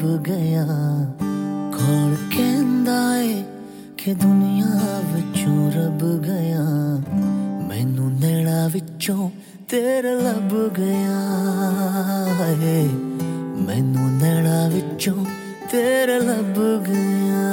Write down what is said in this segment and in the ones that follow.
गया। कौन कहंदा है कि दुनिया विचों रब गया। मैनू नैना विचों तेरे लब गया है। मैनू नैना विचों तेरे लब गया।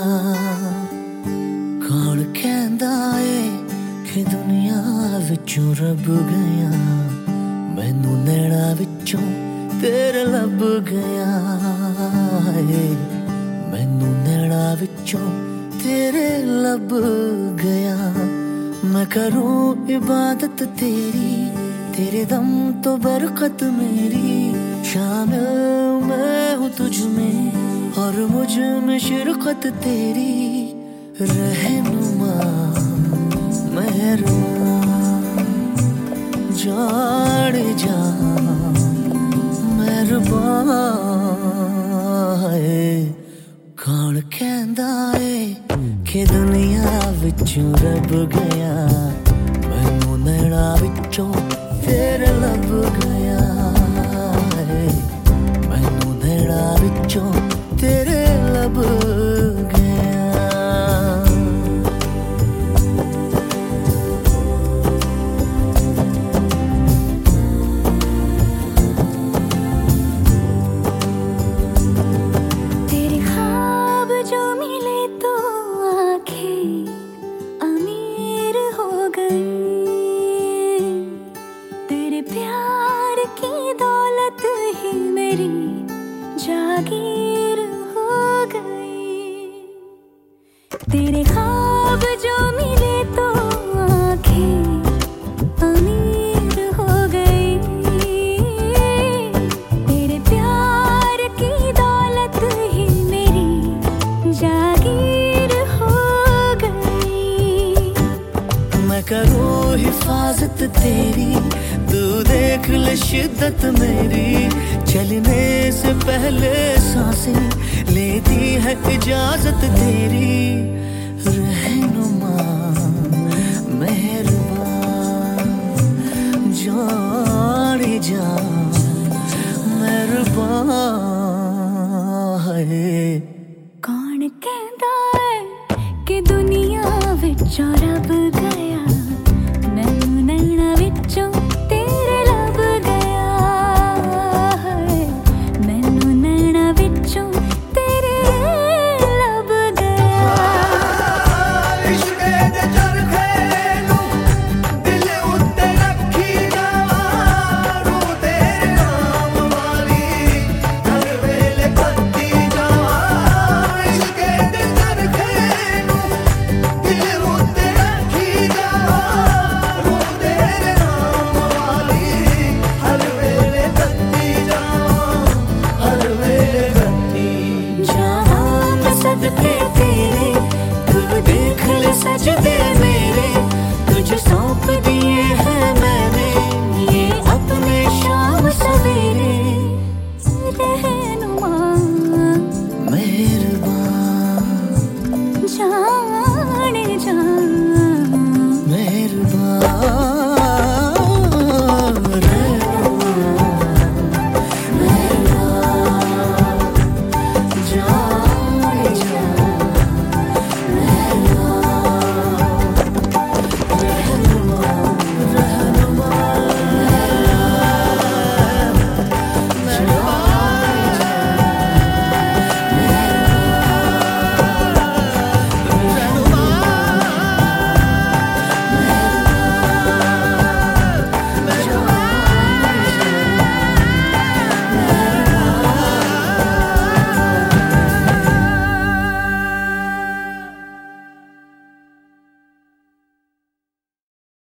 कौन कहंदा है कि दुनिया विचों रब गया। मैनू नैना विचों तेरे लब गया है। मैनू नैना विचों तेरे लब गया। मैं करूं इबादत तेरी, तेरे दम तो बरकत मेरी। शामिल मैं हूँ तुझ में और मुझ में शिरकत तेरी। रहनुमा मेहरमा जाने जा मेहरबान है। कौन कहंदा है कि दुनिया विचों रब गया। मैनू नैना विचों तेरे लब गया है। मैनू नैना विचों तेरे लब गया। जागीर हो गई। तेरे ख्वाब जो मिले तो आंखें अमीर हो गई। तेरे प्यार की दौलत ही मेरी जागीर हो गई। मैं करूँ हिफाजत तेरी, तू देख ले शिद्दत मेरी। चलने से पहले सांसें लेती है इजाजत तेरी। रहनुमा मेहरबान जाने जा मेहरबान है। कौन कहंदा है कि दुनिया विचों रब गया। मैनू नैना विचों तेरे लब गया है। मैनू नैना विचों तेरे लब गया। इश्क़े दे चरखे नूं दिल उत्ते रखी जावां। रूह तेरे नाम वाली हर वेले करती जावां। इश्क़े दे चरखे नूं दिल उत्ते रखी जावां। रूह तेरे नाम वाली हर वेले करती जावां। हर वेले करती जावां मैं सदके तेरे। तू देख ले सजदे मेरे, तुझे सौंप दिए हैं मैंने ये अपने शाम सवेरे। रहनुमा मेहरबान जान